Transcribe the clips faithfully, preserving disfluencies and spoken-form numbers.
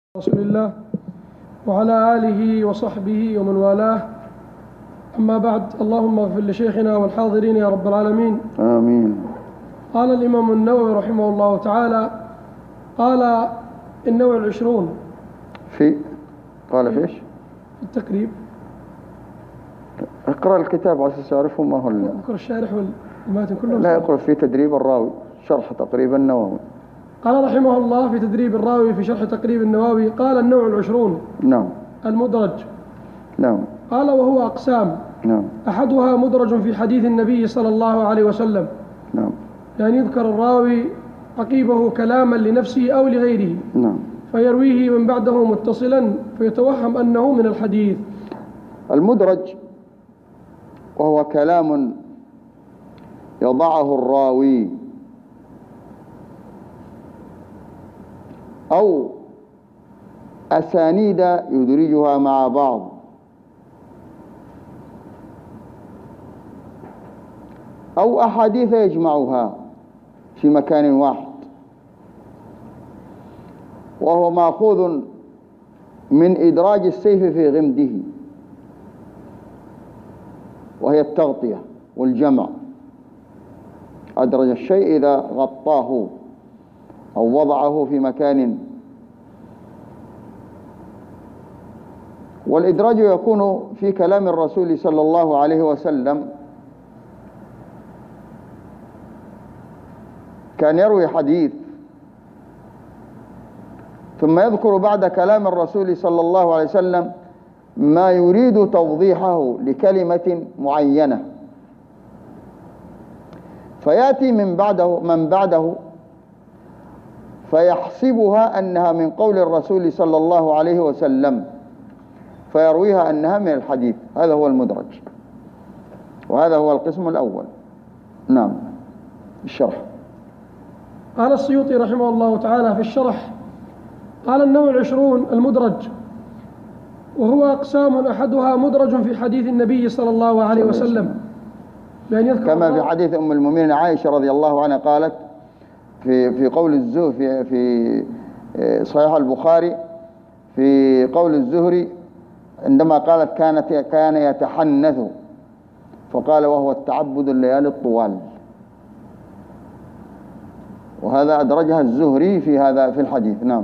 رسول الله وعلى آله وصحبه ومن والاه. أما بعد، اللهم اغفر لشيخنا والحاضرين يا رب العالمين. آمين. قال الإمام النووي رحمه الله تعالى، قال النوع العشرون في قال فيش في التقريب. اقرأ الكتاب على أساس أعرفه ما هو. اقرأ الشارح والماتن كلهم. لا، اقرأ في تدريب الراوي شرح تقريب النووي. قال رحمه الله في تدريب الراوي في شرح تقريب النووي، قال النوع العشرون نعم المدرج. نعم قال وهو أقسام. نعم أحدها مدرج في حديث النبي صلى الله عليه وسلم، نعم يعني يذكر الراوي عقيبه كلاما لنفسه أو لغيره نعم فيرويه من بعده متصلا فيتوهم أنه من الحديث. المدرج وهو كلام يضعه الراوي أو أسانيد يدرجها مع بعض أو أحاديث يجمعها في مكان واحد، وهو مأخوذ من إدراج السيف في غمده، وهي التغطية والجمع. أدرج الشيء إذا غطاه أو وضعه في مكان. والإدراج يكون في كلام الرسول صلى الله عليه وسلم، كان يروي حديث ثم يذكر بعد كلام الرسول صلى الله عليه وسلم ما يريد توضيحه لكلمة معينة، فيأتي من بعده من بعده فيحسبها أنها من قول الرسول صلى الله عليه وسلم فيرويها أنها من الحديث. هذا هو المدرج، وهذا هو القسم الأول. نعم. الشرح. قال السيوطي رحمه الله تعالى في الشرح، قال النوع العشرون المدرج، وهو أقسام أحدها مدرج في حديث النبي صلى الله عليه وسلم، بأن يذكر كما في حديث أم المؤمنين عائشة رضي الله عنها قالت في في قول الزهري في في صحيح البخاري في قول الزهري عندما قالت كانت كان يتحنث، فقال وهو التعبد الليالي الطوال، وهذا أدرجها الزهري في هذا في الحديث. نعم.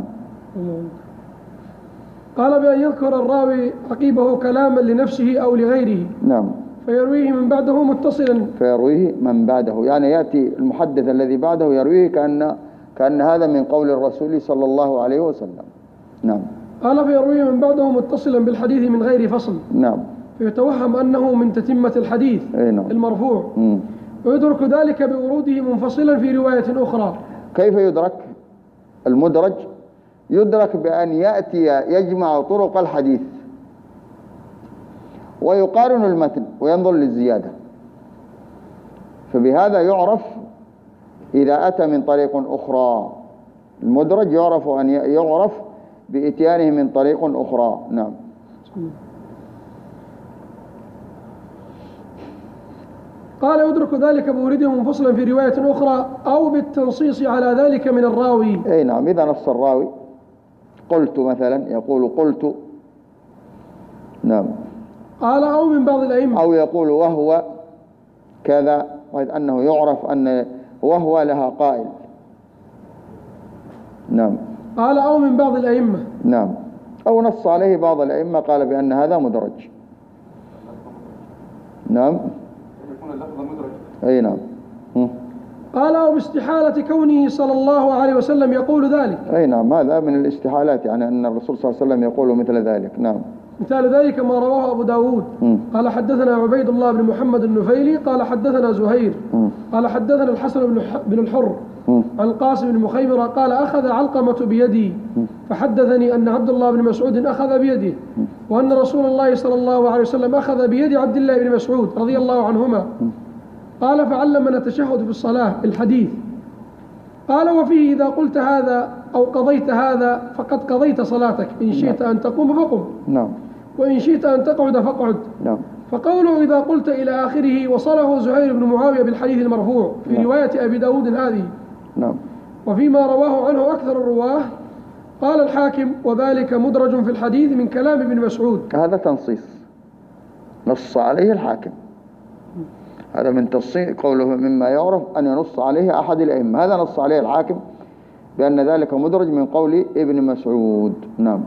قال بأن يذكر الراوي عقيبه كلاما لنفسه أو لغيره. نعم. فيرويه من بعده متصلا. فيرويه من بعده، يعني يأتي المحدث الذي بعده يرويه كأن كأن هذا من قول الرسول صلى الله عليه وسلم. نعم. قال فيرويه من بعده متصلا بالحديث من غير فصل. نعم. فيتوهم أنه من تتمة الحديث نعم. المرفوع. مم. ويدرك ذلك بوروده منفصلا في رواية أخرى. كيف يدرك المدرج؟ يدرك بأن يأتي يجمع طرق الحديث ويقارن المتن وينظر للزيادة، فبهذا يعرف إذا أتى من طريق أخرى. المدرج يعرف أن يعرف بإتيانه من طريق أخرى. نعم. قال يدرك ذلك بورده منفصلا في رواية أخرى أو بالتنصيص على ذلك من الراوي. أي نعم. إذا نص الراوي قلت مثلا يقول قلت. نعم. قال أو من بعض الأئمة، أو يقول وهو كذا، وإذ أنه يعرف أن وهو لها قائل. نعم. قال أو من بعض الأئمة. نعم. أو نص عليه بعض الأئمة قال بأن هذا مدرج. نعم. يكون اللفظ مدرج. أي نعم. م. قال أو باستحالة كونه صلى الله عليه وسلم يقول ذلك. أي نعم. هذا من الاستحالات، يعني أن الرسول صلى الله عليه وسلم يقول مثل ذلك. نعم. مثال ذلك ما رواه أبو داود. م. قال حدثنا عبيد الله بن محمد النفيلي قال حدثنا زهير م. قال حدثنا الحسن بن الحر م. عن القاسم بن مخيمرة قال أخذ علقمة بيدي فحدثني أن عبد الله بن مسعود أخذ بيده، وأن رسول الله صلى الله عليه وسلم أخذ بيد عبد الله بن مسعود رضي الله عنهما. قال فعلمنا التشهد في الصلاة الحديث. قال وفيه إذا قلت هذا أو قضيت هذا فقد قضيت صلاتك، إن شئت أن تقوم فقم، نعم. وإن شئت أن تقعد فاقعد. نعم. فقوله إذا قلت إلى آخره وصله زهير بن معاوية بالحديث المرفوع في نعم. رواية أبي داود هذه. نعم. وفيما رواه عنه أكثر الرواه قال الحاكم وذلك مدرج في الحديث من كلام ابن مسعود. هذا تنصيص نص عليه الحاكم، هذا من تصنيف قوله مما يعرف أن ينص عليه أحد الأئمة، هذا نص عليه الحاكم بأن ذلك مدرج من قول ابن مسعود. نعم.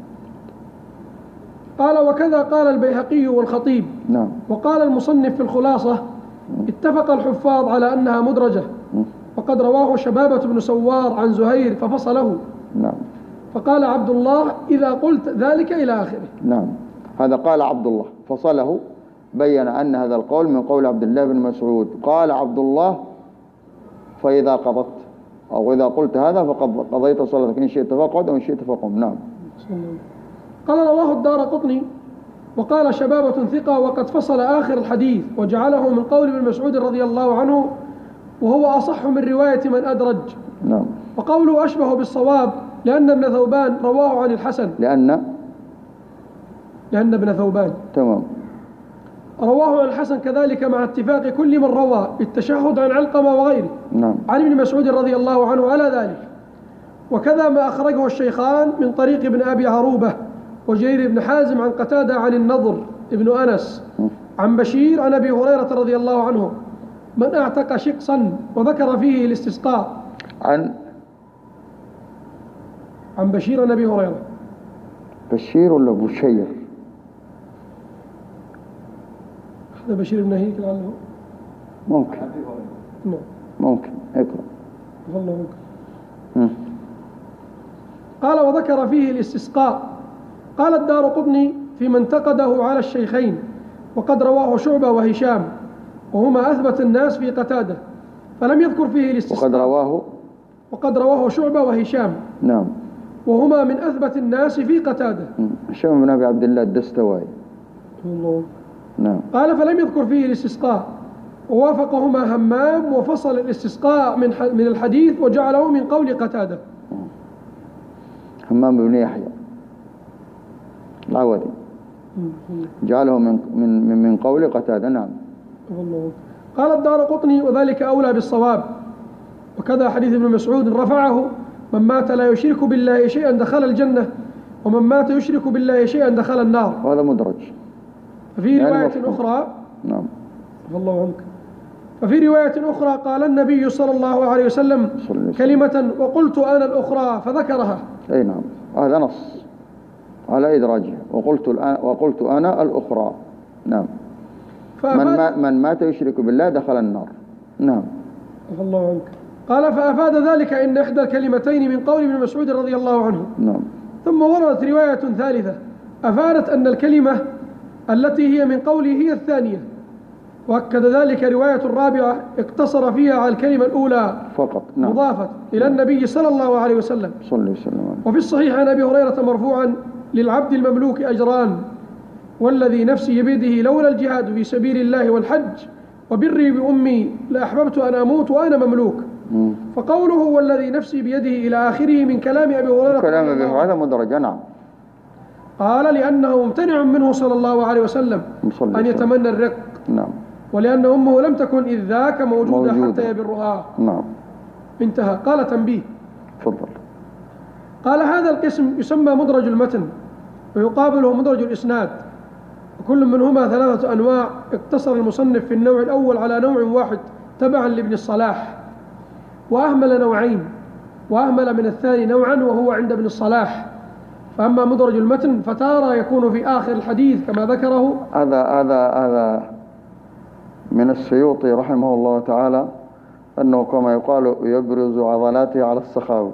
قال وكذا قال البيهقي والخطيب. نعم. وقال المصنف في الخلاصة اتفق الحفاظ على أنها مدرجة، وقد رواه شبابة بن سوار عن زهير ففصله. نعم. فقال عبد الله إذا قلت ذلك إلى آخره. نعم، هذا قال عبد الله فصله، بين أن هذا القول من قول عبد الله بن مسعود. قال عبد الله فإذا قضت أو إذا قلت هذا فقد قضيت صلاتك، إن شئت فاقعد وإن شئت فقم. نعم. قال رواه الدارقطني وقال شبابة ثقة، وقد فصل آخر الحديث وجعله من قول ابن مسعود رضي الله عنه، وهو أصح من رواية من أدرج. نعم. وقوله أشبه بالصواب لأن ابن ثوبان رواه عن الحسن، لأن لأن ابن ثوبان تمام رواه عن الحسن كذلك، مع اتفاق كل من روى التشهد عن علقمة وغيره. نعم. عن ابن مسعود رضي الله عنه على ذلك. وكذا ما أخرجه الشيخان من طريق ابن أبي عروبة وجرير بن حازم عن قتادة عن النضر ابن أنس عن بشير عن أبي هريرة رضي الله عنه من اعتق شقصا، وذكر فيه الاستسقاء. عن عن بشير عن أبي هريرة. بشير ولا بشير؟ هذا بشير بن هيك لعله. ممكن. نعم. ممكن اقرأ. والله ممكن. قال وذكر فيه الاستسقاء. قال الدارقطني فيما انتقده على الشيخين، وقد رواه شعبة وهشام وهما أثبت الناس في قتادة، فلم يذكر فيه الاستسقاء. وقد رواه وقد رواه شعبة وهشام. نعم. وهما من أثبت الناس في قتادة. هشام بن أبي عبد الله الدستوائي. الله. نعم. قال فلم يذكر فيه الاستسقاء، ووافقهما همام وفصل الاستسقاء من من الحديث وجعله من قول قتادة. همام بن يحيى العوذي جعله من من من قول قتادة. نعم. الله. قال الدارقطني وذلك أولى بالصواب. وكذا حديث ابن مسعود رفعه من مات لا يشرك بالله شيئا دخل الجنة، ومن مات يشرك بالله شيئا دخل النار. وهذا مدرج. ففي يعني رواية مفهوم. أخرى. نعم. الله عنك. ففي رواية أخرى قال النبي صلى الله عليه وسلم كلمة وقلت أنا الأخرى فذكرها. أي نعم، هذا نص على إدراجه. وقلت الآن وقلت أنا الأخرى. نعم. من, ما من مات يشرك بالله دخل النار. نعم. الله عنك. قال فأفاد ذلك إن إحدى الكلمتين من قول ابن مسعود رضي الله عنه. نعم. ثم وردت رواية ثالثة أفادت أن الكلمة التي هي من قوله هي الثانية، وأكد ذلك رواية الرابعة اقتصر فيها على الكلمة الأولى فقط. نعم. مضافة إلى النبي صلى الله عليه وسلم. صلى الله عليه وسلم. وفي الصحيح عن أبي هريرة مرفوعا للعبد المملوك أجران، والذي نفسي بيده لولا الجهاد في سبيل الله والحج وبري بأمي لأحببت أن أموت وأنا مملوك. مم. فقوله والذي نفسي بيده إلى آخره من كلام أبي هريرة كلام أبي هريرة مدرج. نعم. قال لأنه ممتنع منه صلى الله عليه وسلم أن يتمنى الرق. نعم. ولأن أمه لم تكن إذ ذاك موجودة, موجودة حتى يبرها. نعم. انتهى. قال تنبيه. تفضل. قال هذا القسم يسمى مدرج المتن، ويقابله مدرج الإسناد، وكل منهما ثلاثة أنواع. اقتصر المصنف في النوع الأول على نوع واحد تبعا لابن الصلاح، وأهمل نوعين، وأهمل من الثاني نوعا وهو عند ابن الصلاح. فأما مدرج المتن فتارة يكون في آخر الحديث كما ذكره. هذا هذا هذا من السيوطي رحمه الله تعالى، أنه كما يقال يبرز عضلاته على السخاوي.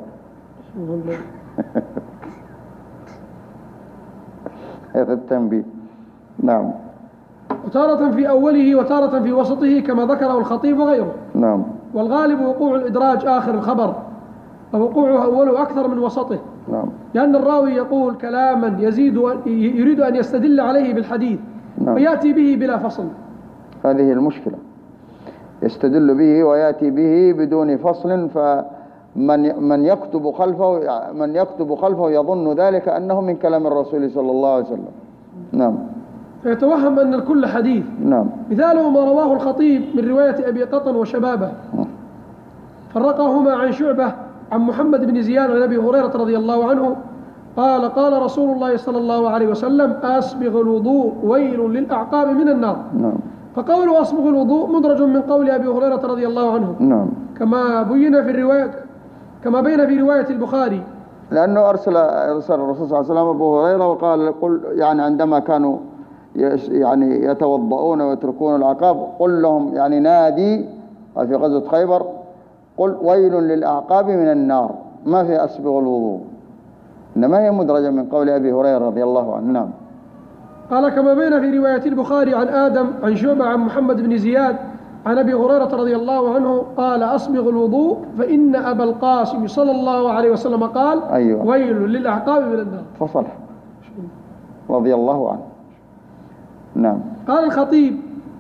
هذا التنبيه. نعم. وتارة في أوله وتارة في وسطه كما ذكره الخطيب وغيره. نعم. والغالب وقوع الإدراج آخر الخبر، ووقوعه أوله أكثر من وسطه. نعم. لأن الراوي يقول كلاما يزيد يريد أن يستدل عليه بالحديث. نعم. ويأتي به بلا فصل. هذه المشكلة، يستدل به ويأتي به بدون فصل، فمن من يكتب خلفه من يكتب خلفه يظن ذلك أنه من كلام الرسول صلى الله عليه وسلم. نعم. فيتوهم أن الكل حديث. نعم. مثاله ما رواه الخطيب من رواية أبي قطن وشبابه، فرقهما عن شعبة عن محمد بن زياد عن أبي هريرة رضي الله عنه قال قال رسول الله صلى الله عليه وسلم أسبغ الوضوء ويل للأعقاب من النار. نعم. فقول أسبغ الوضوء مدرج من قول أبي هريرة رضي الله عنه. نعم. كما بين في الرواية كما بين في رواية البخاري. لأنه أرسل أرسل الرسول صلى الله عليه وسلم أبو هريرة وقال قل يعني عندما كانوا يعني يتوضؤون ويتركون العقاب قل لهم يعني نادي في غزوة خيبر قل ويل للأعقاب من النار، ما في أسبغ الوضوء، إنما هي مدرجة من قول أبي هريرة رضي الله عنه. نعم. قال كما بين في رواية البخاري عن آدم عن شعبة عن محمد بن زياد عن أبي هريرة رضي الله عنه قال أسبغ الوضوء فإن أبا القاسم صلى الله عليه وسلم قال أيوة. ويل للأعقاب من النار. فصلح رضي الله عنه. نعم. قال الخطيب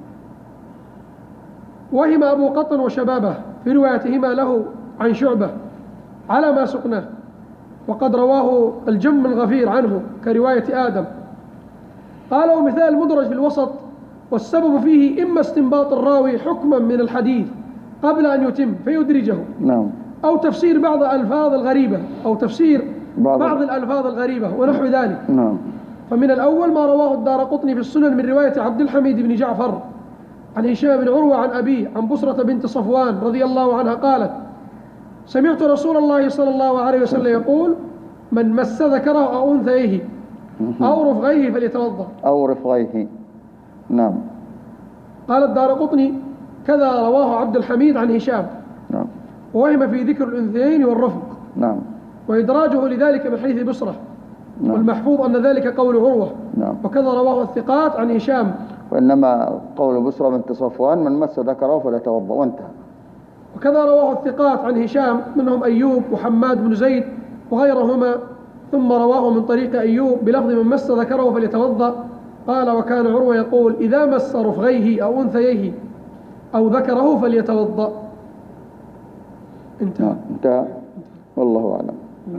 وهم أبو قطن وشبابه في روايتهما له عن شعبة على ما سقناه، وقد رواه الجم الغفير عنه كرواية آدم. قال ومثال مدرج في الوسط والسبب فيه إما استنباط الراوي حكما من الحديث قبل أن يتم فيدرجه. نعم. أو تفسير بعض الألفاظ الغريبة أو تفسير بعض, بعض الألفاظ الغريبة ونحو ذلك. نعم. فمن الأول ما رواه الدارقطني في السنن من رواية عبد الحميد بن جعفر عن هشام بن عروة عن أبيه عن بصرة بنت صفوان رضي الله عنها قالت سمعت رسول الله صلى الله عليه وسلم يقول من مس ذكره أو أنثيه أو رفغيه فليتوضأ. أو رفغيه. نعم. قال الدارقطني كذا رواه عبد الحميد عن هشام. نعم. ووهم في ذكر الأنثيين والرفق. نعم. وإدراجه لذلك من حديث بصرة. نعم. والمحفوظ أن ذلك قول عروة. نعم. وكذا رواه الثقات عن هشام. وإنما قول بصرة بنت صفوان من مس ذكره فليتوضأ وانتهى. وكذا رواه الثقات عن هشام منهم أيوب وحماد بن زيد وغيرهما، ثم رواه من طريق أيوب بلفظ من مس ذكره فليتوضأ. قال وكان عروة يقول إذا مس رفغيه أو أنثيه أو ذكره فليتوضأ. انتهى. انتهى. والله أعلم.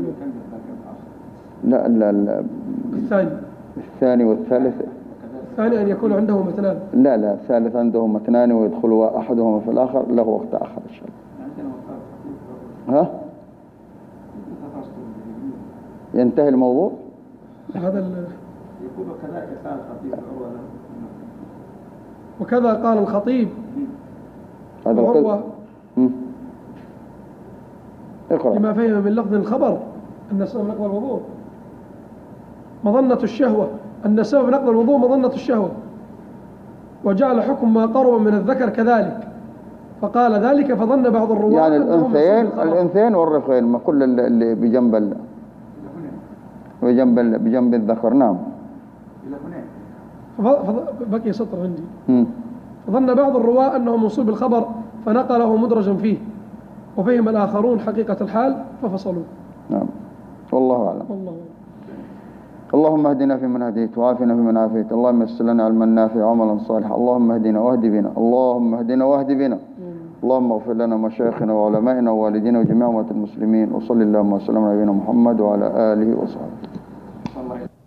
لا لا لا الثاني الثاني والثالث. الثاني أن يكون عنده متنان. لا لا الثالث عنده متنان ويدخل أحدهما في الآخر له وقت آخر إن شاء الله. ها؟ ينتهي الموضوع؟ هذا يقول كذلك قال الخطيب عروة. وكذا قال الخطيب هذا عروة اقرأ. لما فهم من لفظ الخبر أن سبب نقض الوضوء مظنة الشهوة، أن سبب نقض الوضوء مظنة الشهوة، وجعل حكم ما قرب من الذكر كذلك، فقال ذلك فظن بعض الرواة يعني الأنثيين الأنثيين والرفغين ما كل اللي بجنب ال... بجنب ال... بجنب الذكر. نعم. بقي سطر عندي. م. فظن بعض الرواة أنه منصوب الخبر فنقله مدرجا فيه، وفهم الآخرون حقيقة الحال ففصلوا. نعم. والله أعلم. والله. اللهم اهدنا فيمن هديت وعافنا فيمن عافيت، اللهم يسر لنا علما نافعا وعملا صالحا، اللهم اهدنا واهد بنا، اللهم اهدنا واهد بنا، اللهم اغفر لنا مشايخنا وعلمائنا ووالدينا وجميع أمة المسلمين، وصلى اللهم وسلم على نبينا محمد وعلى آله وصحبه.